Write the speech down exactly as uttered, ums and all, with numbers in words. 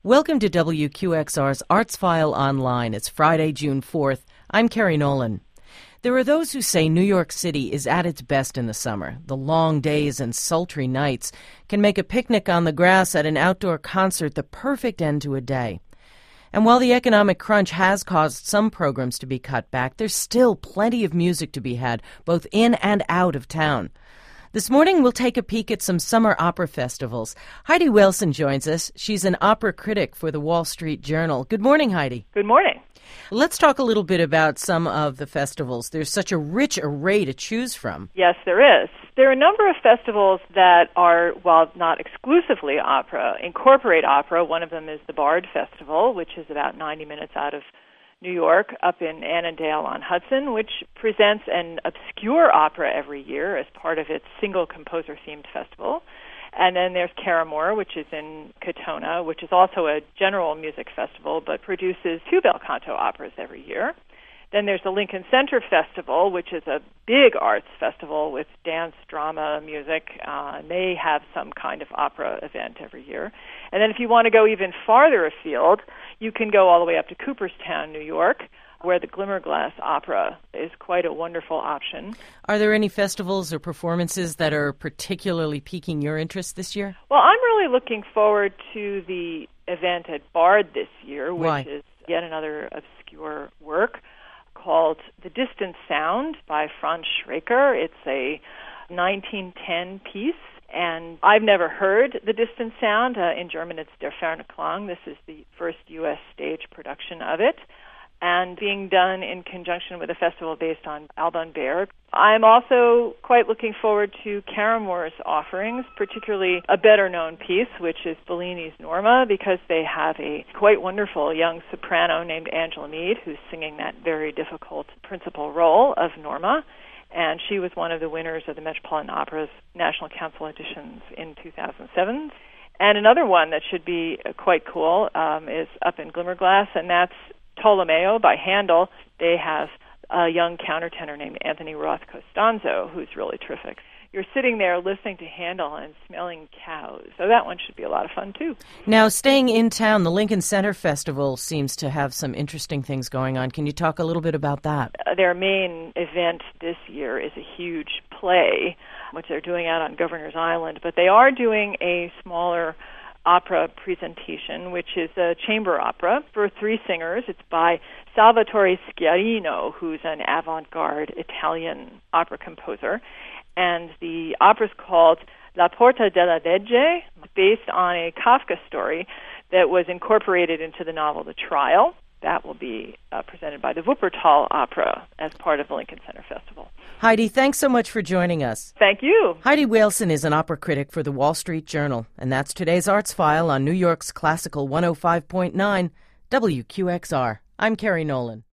Welcome to W Q X R's Arts File Online. It's Friday, June fourth. I'm Carrie Nolan. There are those who say New York City is at its best in the summer. The long days and sultry nights can make a picnic on the grass at an outdoor concert the perfect end to a day. And while the economic crunch has caused some programs to be cut back, there's still plenty of music to be had, both in and out of town. This morning, we'll take a peek at some summer opera festivals. Heidi Wilson joins us. She's an opera critic for the Wall Street Journal. Good morning, Heidi. Good morning. Let's talk a little bit about some of the festivals. There's such a rich array to choose from. Yes, there is. There are a number of festivals that are, while not exclusively opera, incorporate opera. One of them is the Bard Festival, which is about ninety minutes out of New York, up in Annandale-on-Hudson, which presents an obscure opera every year as part of its single composer-themed festival. And then there's Caramoor, which is in Katonah, which is also a general music festival, but produces two bel canto operas every year. Then there's the Lincoln Center Festival, which is a big arts festival with dance, drama, music. Uh, and they have some kind of opera event every year. And then if you want to go even farther afield, you can go all the way up to Cooperstown, New York, where the Glimmerglass Opera is quite a wonderful option. Are there any festivals or performances that are particularly piquing your interest this year? Well, I'm really looking forward to the event at Bard this year, which Why? is yet another obscure work called The Distant Sound by Franz Schreker. It's a nineteen ten piece, and I've never heard The Distant Sound. Uh, in German, it's Der Ferne Klang. This is the first U S stage production of it, and being done in conjunction with a festival based on Alban Berg. I'm also quite looking forward to Caramoor's offerings, particularly a better-known piece, which is Bellini's Norma, because they have a quite wonderful young soprano named Angela Mead, who's singing that very difficult principal role of Norma, and she was one of the winners of the Metropolitan Opera's National Council editions in two thousand seven. And another one that should be quite cool um, is up in Glimmerglass, and that's Tolomeo by Handel. They have a young countertenor named Anthony Roth Costanzo, who's really terrific. You're sitting there listening to Handel and smelling cows, so that one should be a lot of fun, too. Now, staying in town, the Lincoln Center Festival seems to have some interesting things going on. Can you talk a little bit about that? Uh, their main event this year is a huge play, which they're doing out on Governor's Island, but they are doing a smaller opera presentation, which is a chamber opera for three singers. It's by Salvatore Schiarino, who's an avant-garde Italian opera composer. And the opera's called La Porta della Legge, based on a Kafka story that was incorporated into the novel The Trial. That will be uh, presented by the Wuppertal Opera as part of the Lincoln Center Festival. Heidi, thanks so much for joining us. Thank you. Heidi Wilson is an opera critic for the Wall Street Journal, and that's today's Arts File on New York's Classical one oh five point nine W Q X R. I'm Carrie Nolan.